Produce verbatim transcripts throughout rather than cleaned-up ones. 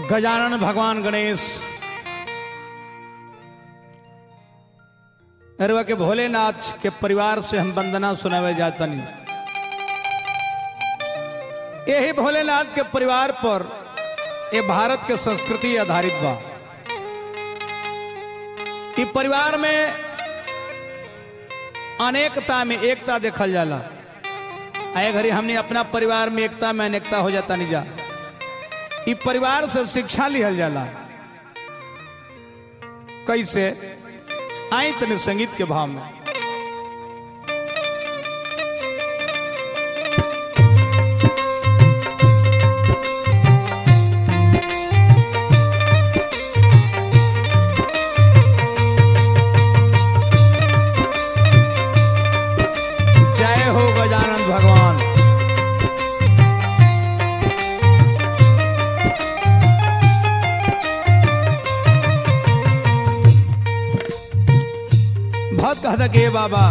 गजानन भगवान गणेश अरवा के भोलेनाथ के परिवार से हम वंदना सुनावे जातनी। यही भोलेनाथ के परिवार पर ये भारत के संस्कृति आधारित बा। कि परिवार में अनेकता में एकता देखल जाला। आए घड़ी हमने अपना परिवार में एकता में अनेकता हो जाता नहीं जा। इ परिवार से शिक्षा लिहल जाला। कैसे आई तने संगीत के भाव में जय हो गजानन भगवान। बहुत कहता कि बाबा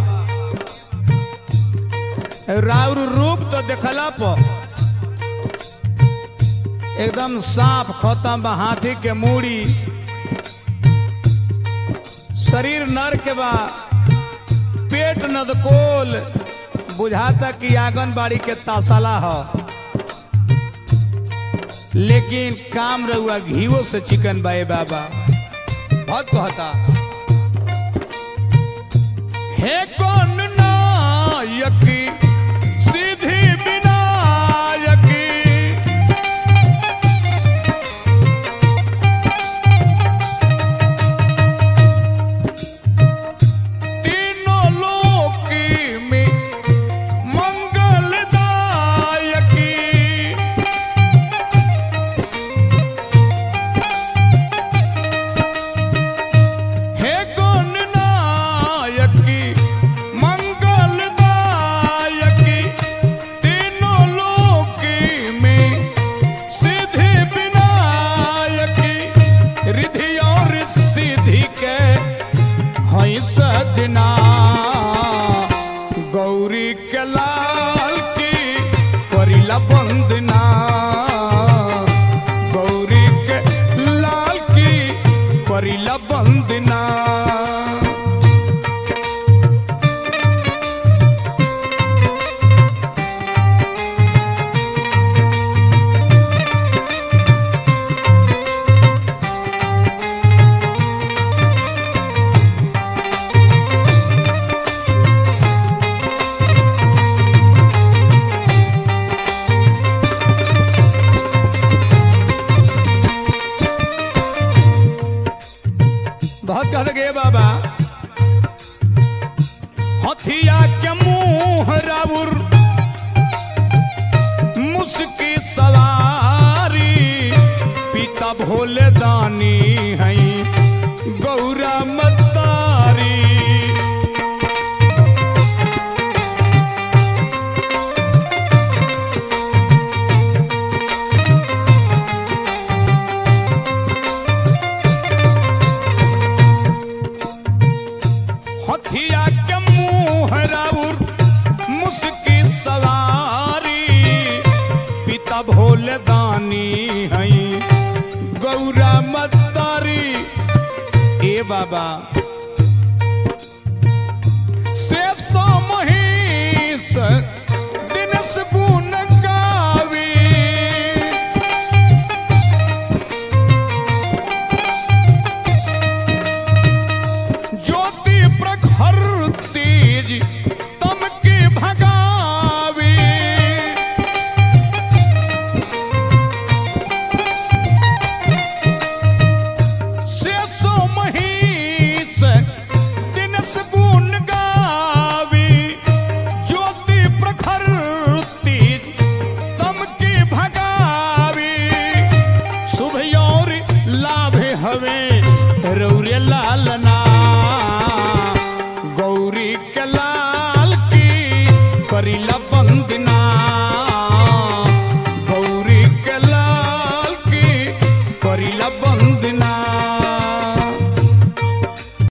राउर रूप तो देखला पर एकदम साफ खत्म बा, हाथी के मूड़ी, शरीर नर के बा, पेट नदकोल, बुझाता कि आंगनबाड़ी के तासाला हो। लेकिन काम रहुआ घीवो से चिकन बाए बाबा। बहुत कहता हे कौन नायकी सीधी विनायकी, तीनों लोकी में मंगलदायकी, हे कौन नायकी सजना, गौरी के लाल की करीला वंदना, गौरी के लाल की करीला वंदना। बहुत कहते गे बाबा हथिया के मुंह राउर मुस्की सवारी, पिता भोले दानी है गौरा मतारी। हथिया के मुंह राउर मुस्की सवारी, पिता भोले दानी है गौरा मतारी। ए बाबा सेव सो महीस दिनस गुण गावी, ज्योति प्रखर तेज